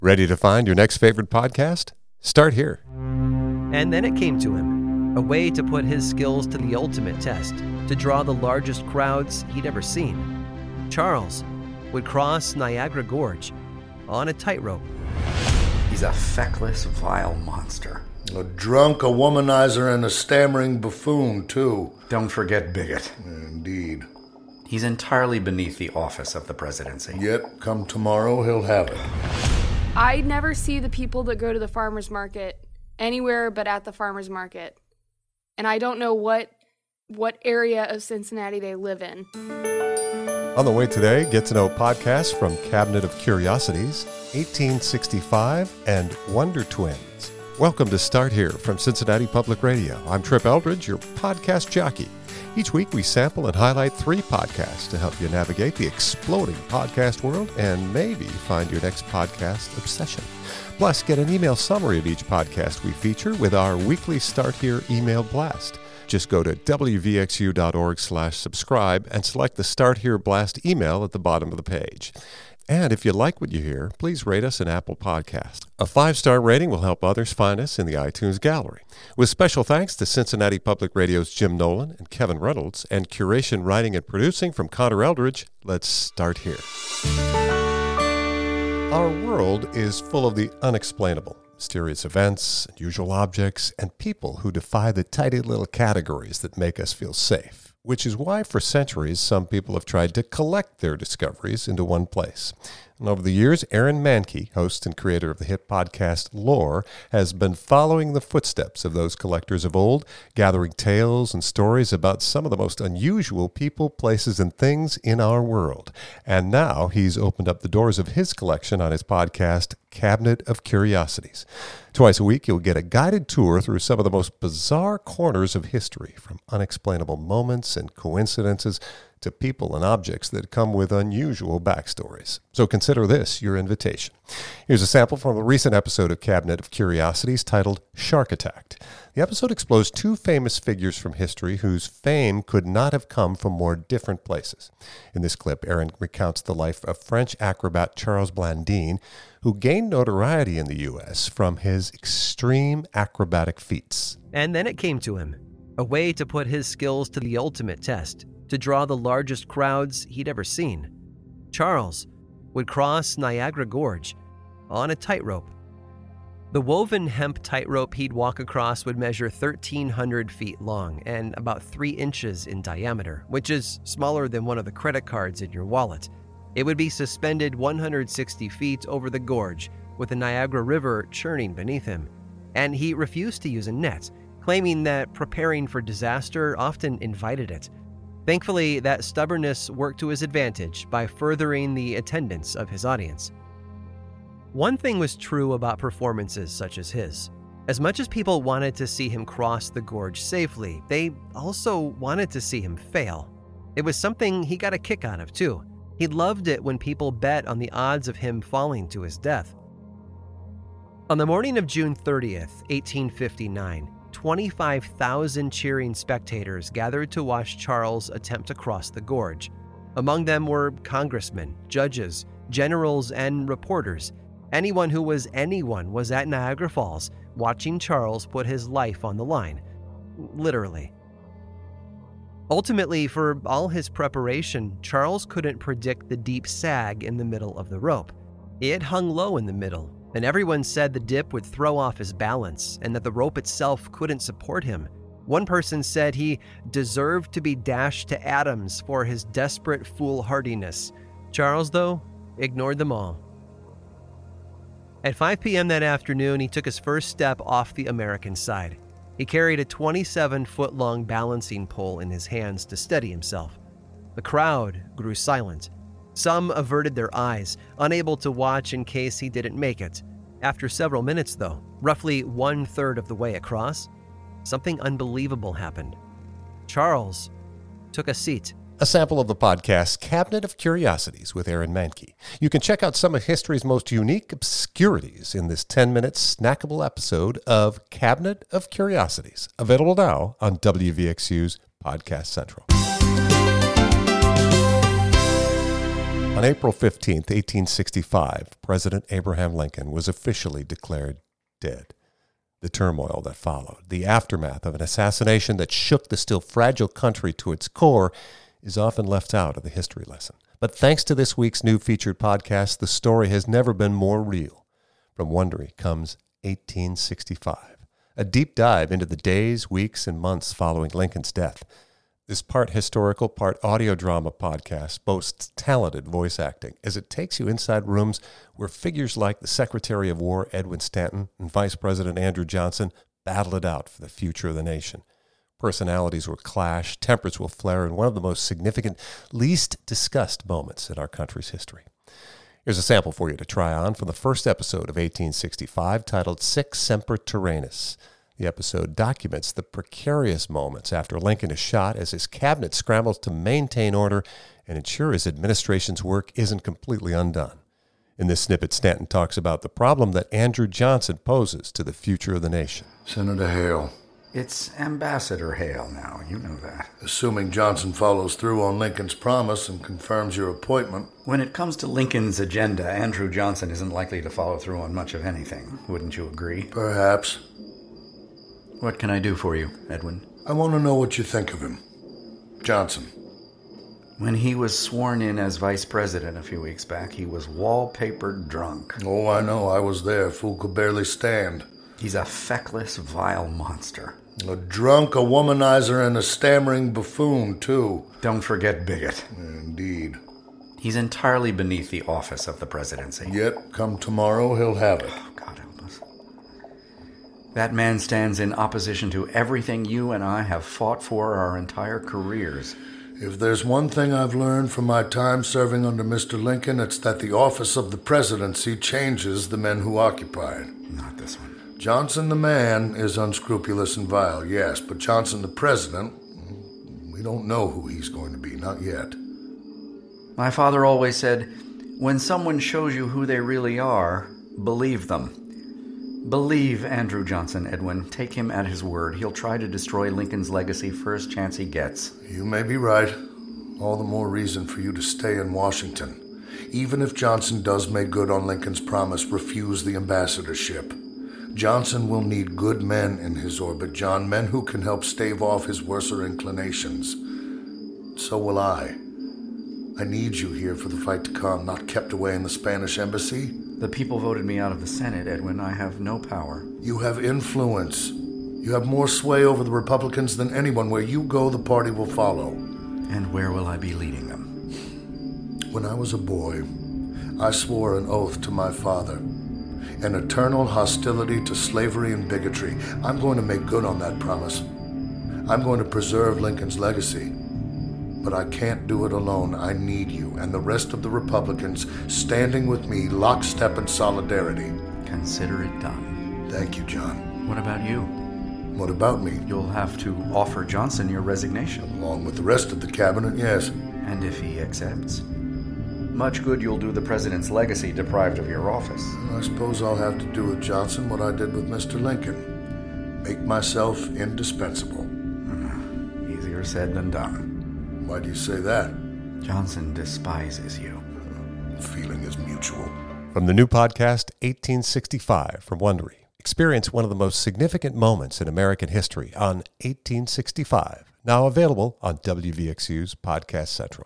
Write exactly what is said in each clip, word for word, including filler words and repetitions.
Ready to find your next favorite podcast? Start here. And then it came to him, a way to put his skills to the ultimate test, to draw the largest crowds he'd ever seen. Charles would cross Niagara Gorge on a tightrope. He's a feckless, vile monster. A drunk, a womanizer, and a stammering buffoon, too. Don't forget Bigot. Indeed. He's entirely beneath the office of the presidency. Yet, come tomorrow, he'll have it. I never see the people that go to the farmer's market anywhere but at the farmer's market. And I don't know what what area of Cincinnati they live in. On the way today, get to know podcasts from Cabinet of Curiosities, eighteen sixty-five, and Wonder Twins. Welcome to Start Here from Cincinnati Public Radio. I'm Trip Eldridge, your podcast jockey. Each week we sample and highlight three podcasts to help you navigate the exploding podcast world and maybe find your next podcast obsession. Plus, get an email summary of each podcast we feature with our weekly Start Here email blast. Just go to w v x u dot org slash subscribe and select the Start Here Blast email at the bottom of the page. And if you like what you hear, please rate us an Apple Podcast. A five-star rating will help others find us in the iTunes gallery. With special thanks to Cincinnati Public Radio's Jim Nolan and Kevin Reynolds, and curation, writing, and producing from Connor Eldridge, let's start here. Our world is full of the unexplainable. Mysterious events, unusual objects, and people who defy the tidy little categories that make us feel safe. Which is why for centuries some people have tried to collect their discoveries into one place. And over the years, Aaron Mahnke, host and creator of the hit podcast Lore, has been following the footsteps of those collectors of old, gathering tales and stories about some of the most unusual people, places, and things in our world. And now he's opened up the doors of his collection on his podcast, Cabinet of Curiosities. Twice a week, you'll get a guided tour through some of the most bizarre corners of history, from unexplainable moments and coincidences to people and objects that come with unusual backstories. So consider this your invitation. Here's a sample from a recent episode of Cabinet of Curiosities titled Shark Attack. The episode explores two famous figures from history whose fame could not have come from more different places. In this clip, Aaron recounts the life of French acrobat Charles Blandine, who gained notoriety in the U S from his extreme acrobatic feats. And then it came to him, a way to put his skills to the ultimate test, to draw the largest crowds he'd ever seen. Charles would cross Niagara Gorge on a tightrope. The woven hemp tightrope he'd walk across would measure thirteen hundred feet long and about three inches in diameter, which is smaller than one of the credit cards in your wallet. It would be suspended one hundred sixty feet over the gorge, with the Niagara River churning beneath him. And he refused to use a net, claiming that preparing for disaster often invited it. Thankfully, that stubbornness worked to his advantage by furthering the attendance of his audience. One thing was true about performances such as his. As much as people wanted to see him cross the gorge safely, they also wanted to see him fail. It was something he got a kick out of, too. He loved it when people bet on the odds of him falling to his death. On the morning of June thirtieth, eighteen fifty-nine, twenty-five thousand cheering spectators gathered to watch Charles attempt to cross the gorge. Among them were congressmen, judges, generals, and reporters. Anyone who was anyone was at Niagara Falls watching Charles put his life on the line. Literally. Ultimately, for all his preparation, Charles couldn't predict the deep sag in the middle of the rope. It hung low in the middle, and everyone said the dip would throw off his balance and that the rope itself couldn't support him. One person said he deserved to be dashed to atoms for his desperate foolhardiness. Charles, though, ignored them all. At five p.m. that afternoon, he took his first step off the American side. He carried a twenty-seven foot long balancing pole in his hands to steady himself. The crowd grew silent. Some averted their eyes, unable to watch in case he didn't make it. After several minutes, though, roughly one-third of the way across, something unbelievable happened. Charles took a seat. A sample of the podcast Cabinet of Curiosities with Aaron Mahnke. You can check out some of history's most unique obscurities in this ten-minute snackable episode of Cabinet of Curiosities, available now on W V X U's Podcast Central. On April fifteenth, eighteen sixty-five, President Abraham Lincoln was officially declared dead. The turmoil that followed, the aftermath of an assassination that shook the still fragile country to its core, is often left out of the history lesson. But thanks to this week's new featured podcast, the story has never been more real. From Wondery comes eighteen sixty-five, a deep dive into the days, weeks, and months following Lincoln's death. This part historical, part audio drama podcast boasts talented voice acting as it takes you inside rooms where figures like the Secretary of War, Edwin Stanton, and Vice President Andrew Johnson battled it out for the future of the nation. Personalities will clash, tempers will flare in one of the most significant, least discussed moments in our country's history. Here's a sample for you to try on from the first episode of eighteen sixty-five titled Sic Semper Tyrannis. The episode documents the precarious moments after Lincoln is shot as his cabinet scrambles to maintain order and ensure his administration's work isn't completely undone. In this snippet, Stanton talks about the problem that Andrew Johnson poses to the future of the nation. Senator Hale. It's Ambassador Hale now, you know that. Assuming Johnson follows through on Lincoln's promise and confirms your appointment. When it comes to Lincoln's agenda, Andrew Johnson isn't likely to follow through on much of anything. Wouldn't you agree? Perhaps. What can I do for you, Edwin? I want to know what you think of him. Johnson. When he was sworn in as vice president a few weeks back, he was wallpapered drunk. Oh, I know. I was there. Fool could barely stand. He's a feckless, vile monster. A drunk, a womanizer, and a stammering buffoon, too. Don't forget bigot. Indeed. He's entirely beneath the office of the presidency. Yet, come tomorrow, he'll have it. Oh, God help us. That man stands in opposition to everything you and I have fought for our entire careers. If there's one thing I've learned from my time serving under Mister Lincoln, it's that the office of the presidency changes the men who occupy it. Not this one. Johnson the man is unscrupulous and vile, yes, but Johnson the president, we don't know who he's going to be, not yet. My father always said, when someone shows you who they really are, believe them. Believe Andrew Johnson, Edwin. Take him at his word. He'll try to destroy Lincoln's legacy first chance he gets. You may be right. All the more reason for you to stay in Washington. Even if Johnson does make good on Lincoln's promise, refuse the ambassadorship. Johnson will need good men in his orbit, John, men who can help stave off his worser inclinations. So will I. I need you here for the fight to come, not kept away in the Spanish embassy. The people voted me out of the Senate, Edwin. I have no power. You have influence. You have more sway over the Republicans than anyone. Where you go, the party will follow. And where will I be leading them? When I was a boy, I swore an oath to my father. An eternal hostility to slavery and bigotry. I'm going to make good on that promise. I'm going to preserve Lincoln's legacy. But I can't do it alone. I need you and the rest of the Republicans standing with me, lockstep in solidarity. Consider it done. Thank you, John. What about you? What about me? You'll have to offer Johnson your resignation. Along with the rest of the cabinet, yes. And if he accepts? Much good you'll do the president's legacy deprived of your office. I suppose I'll have to do with Johnson what I did with Mister Lincoln. Make myself indispensable. Mm, easier said than done. Why do you say that? Johnson despises you. The feeling is mutual. From the new podcast, eighteen sixty-five from Wondery. Experience one of the most significant moments in American history on eighteen sixty-five. Now available on W V X U's Podcast Central.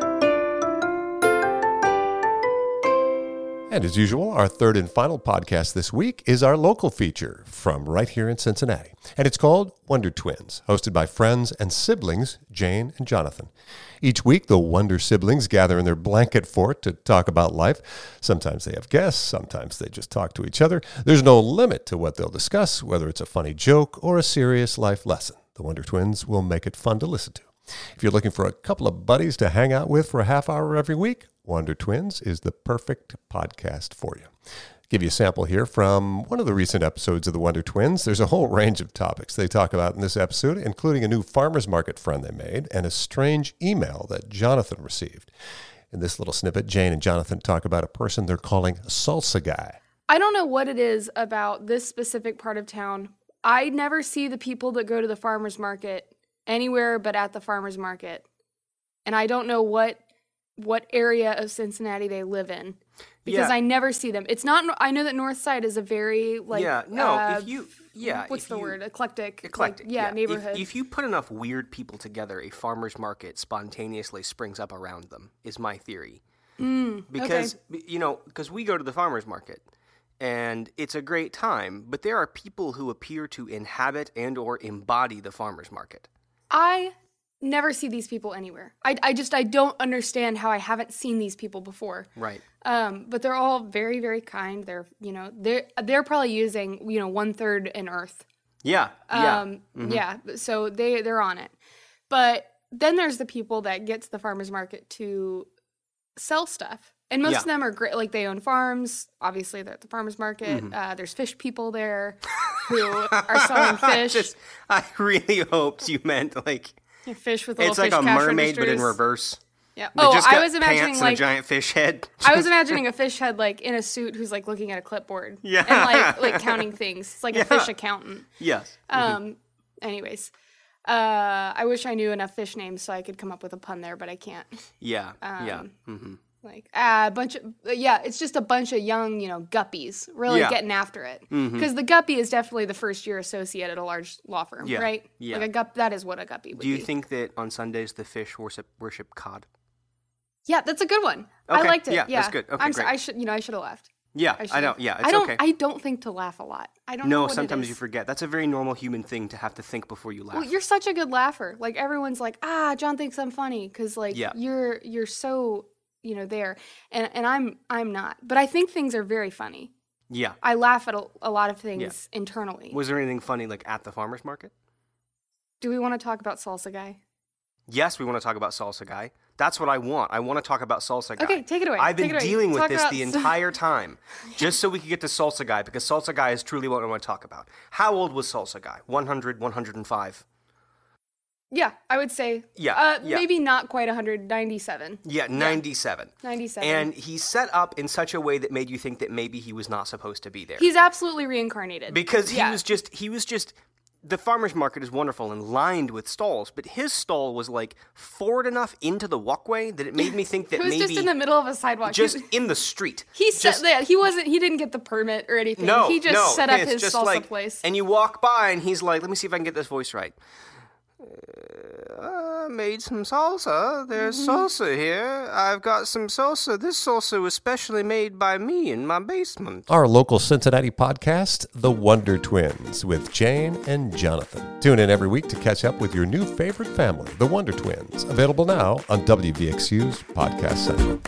And as usual, our third and final podcast this week is our local feature from right here in Cincinnati. And it's called Wonder Twins, hosted by friends and siblings, Jane and Jonathan. Each week, the Wonder siblings gather in their blanket fort to talk about life. Sometimes they have guests, sometimes they just talk to each other. There's no limit to what they'll discuss, whether it's a funny joke or a serious life lesson. The Wonder Twins will make it fun to listen to. If you're looking for a couple of buddies to hang out with for a half hour every week, Wonder Twins is the perfect podcast for you. Give you a sample here from one of the recent episodes of the Wonder Twins. There's a whole range of topics they talk about in this episode, including a new farmer's market friend they made and a strange email that Jonathan received. In this little snippet, Jane and Jonathan talk about a person they're calling a salsa guy. I don't know what it is about this specific part of town. I never see the people that go to the farmer's market anywhere but at the farmer's market. And I don't know what what area of Cincinnati they live in, because Yeah. I never see them. It's not. I know that North Side is a very like yeah, no, uh, if you, yeah. what's if the you- word? Eclectic. Eclectic. Like, yeah, If- neighborhood. If, you put enough weird people together, a farmer's market spontaneously springs up around them, is my theory. Mm, Because, okay. you know, because we go to the farmer's market, and it's a great time, but there are people who appear to inhabit and or embody the farmer's market. I never see these people anywhere. I, I just I don't understand how I haven't seen these people before. Right. Um, but they're all very, very kind. They're you know they're they're probably using you know one third in Earth. Yeah. Yeah. Um, Mhm. yeah. So they they're on it. But then there's the people that get to the farmers market to sell stuff, and most Yeah. of them are great. Like they own farms. Obviously, they're at the farmers market. Mhm. Uh, there's fish people there who are selling fish. Just, I really hoped you meant like fish with little it's like fish a cash mermaid, but in registers. reverse. Yeah. They Oh, just I got was imagining pants and like a giant fish head. I was imagining a fish head like in a suit who's like looking at a clipboard. Yeah. And like like counting things. It's like Yeah. a fish accountant. Yes. Um. Anyways, uh, I wish I knew enough fish names so I could come up with a pun there, but I can't. Yeah. yeah. Um, hmm Like ah, a bunch of yeah, it's just a bunch of young, you know, guppies really Yeah. getting after it. Mhm. Because the guppy is definitely the first year associate at a large law firm, Yeah. right? Yeah. Like a gup, that is what a guppy would Do you be. think that on Sundays the fish worship worship cod? Yeah, that's a good one. I Okay, liked it. yeah, Yeah, that's good. Okay, I'm sorry. great. I should, you know, I should have laughed. Yeah, I, I, should've. know. Yeah, it's I don't. okay. I don't think to laugh a lot. I don't know. No, what it sometimes is. you forget. That's a very normal human thing to have to think before you laugh. Well, you're such a good laugher. Like everyone's like, ah, John thinks I'm funny because like Yeah. you're you're so you know there, and and I'm I'm not. But I think things are very funny. yeah. I laugh at a, a lot of things internally. Was there anything funny like at the farmer's market? Do we want to talk about Salsa Guy? Yes, we want to talk about Salsa Guy. That's what I want. I want to talk about Salsa Guy. Okay, take it away. I've been Take it away. dealing with Talk this about the s- entire time, just so we could get to Salsa Guy, because Salsa Guy is truly what I want to talk about. How old was Salsa Guy? one hundred, one hundred five? Yeah, I would say. Yeah, Uh, yeah. Maybe not quite one hundred ninety-seven. Yeah, ninety-seven. ninety-seven. And he's set up in such a way that made you think that maybe he was not supposed to be there. He's absolutely reincarnated. because he Yeah. was just he was just the farmer's market is wonderful and lined with stalls, but his stall was like forward enough into the walkway that it made me think that It was maybe just in the middle of a sidewalk. just He- in the street. He Just- set yeah, he wasn't he didn't get the permit or anything. No, he just no, set up it's his just salsa like, place. And you walk by, and he's like, "Let me see if I can get this voice right." Uh, I made some salsa. There's Mm-hmm. salsa here. I've got some salsa. This salsa was specially made by me in my basement. Our local Cincinnati podcast, The Wonder Twins, with Jane and Jonathan. Tune in every week to catch up with your new favorite family, The Wonder Twins. Available now on W V X U's Podcast Central.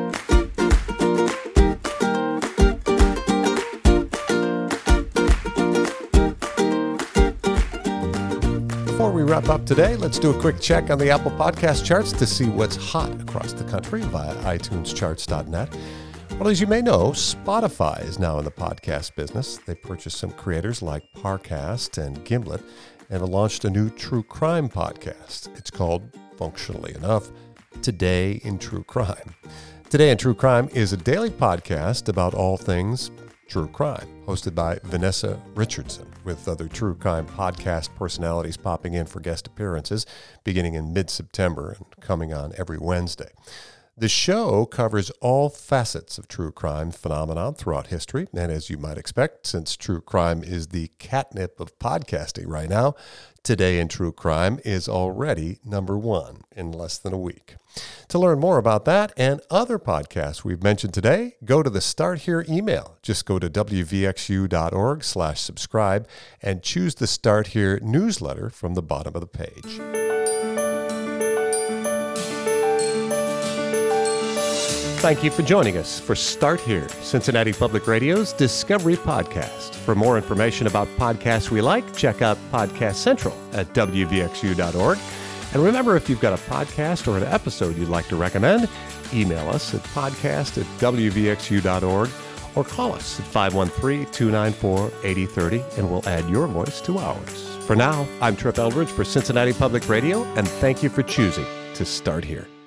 Before we wrap up today, let's do a quick check on the Apple Podcast charts to see what's hot across the country via i tunes charts dot net. Well, as you may know, Spotify is now in the podcast business. They purchased some creators like Parcast and Gimlet and have launched a new true crime podcast. It's called, functionally enough, Today in True Crime. Today in True Crime is a daily podcast about all things true crime, hosted by Vanessa Richardson, with other true crime podcast personalities popping in for guest appearances beginning in mid-September and coming on every Wednesday. The show covers all facets of true crime phenomenon throughout history, and as you might expect, since true crime is the catnip of podcasting right now, Today in True Crime is already number one in less than a week. To learn more about that and other podcasts we've mentioned today, go to the Start Here email. Just go to w v x u dot org slash subscribe and choose the Start Here newsletter from the bottom of the page. Thank you for joining us for Start Here, Cincinnati Public Radio's Discovery Podcast. For more information about podcasts we like, check out Podcast Central at w v x u dot org. And remember, if you've got a podcast or an episode you'd like to recommend, email us at podcast at w v x u dot org or call us at five one three, two nine four, eight zero three zero and we'll add your voice to ours. For now, I'm Trip Eldridge for Cincinnati Public Radio, and thank you for choosing to Start Here.